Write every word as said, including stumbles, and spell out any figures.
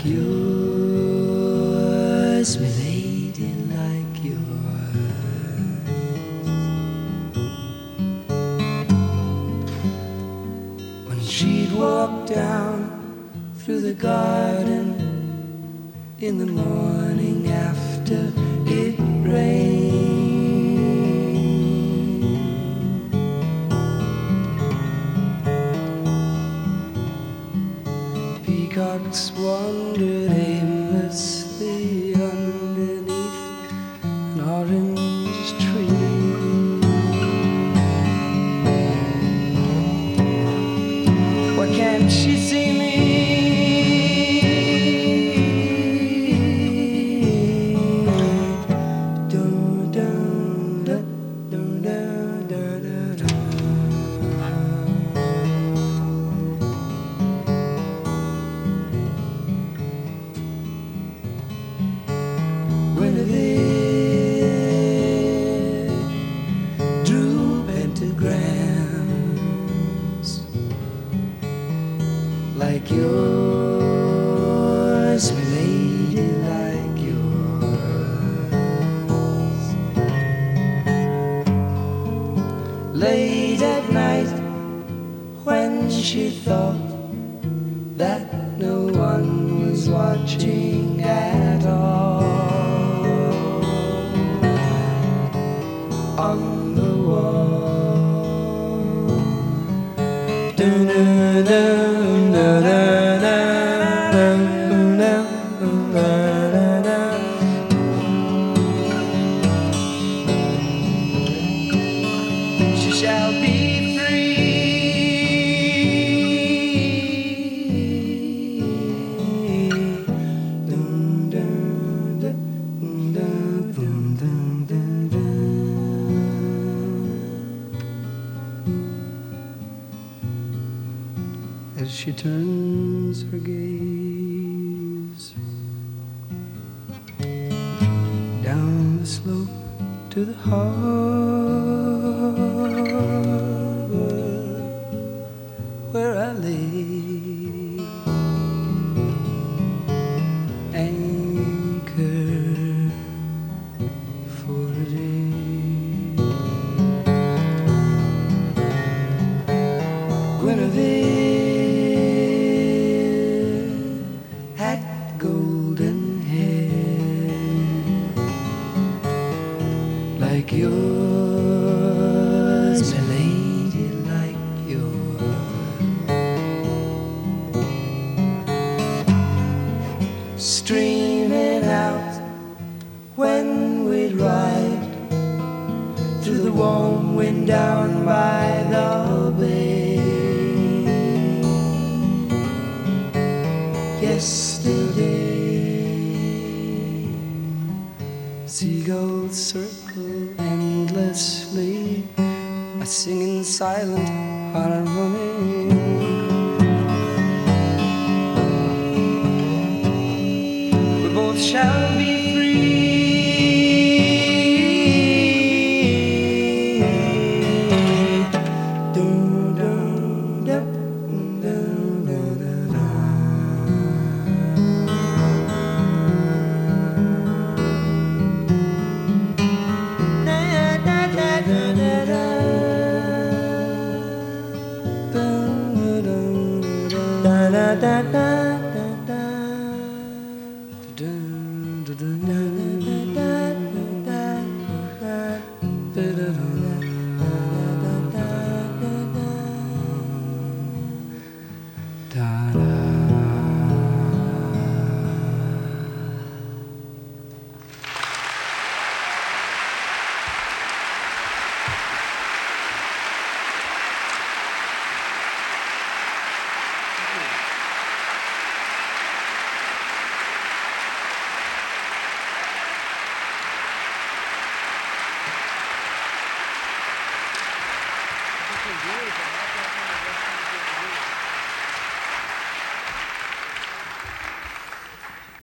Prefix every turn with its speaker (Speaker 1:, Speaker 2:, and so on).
Speaker 1: like yours, my lady, like yours. When she'd walk down through the garden in the morning after it rained, peacocks wandered aimlessly underneath an orange tree. Why can't she see me? Dun, dun, dun, dun, dun, dun, dun, dun. Guinevere drew pentagrams like yours, my lady, like yours. Late at night, when she thought that no one was watching at all, on the wall, dun, dun, dun, dun, dun, dun, dun, dun, dun. She shall be free. Dun, dun, dun, dun, dun, dun, dun, dun. As she turns her gaze down the slope to the harbor where I lay anchored for a day. Guinevere had golden hair like yours, my lady, like yours. Streaming out when we'd ride through the warm wind down by the bay. Yesterday, seagulls circle endlessly, a singing silent harmony. We both shall be free. Dun, dun, dun, dun, dun, dun, dun. Da, da, da, da. Dun, dun, dun, dun, dun, dun, dun, dun, dun, dun, dun.
Speaker 2: Beautiful.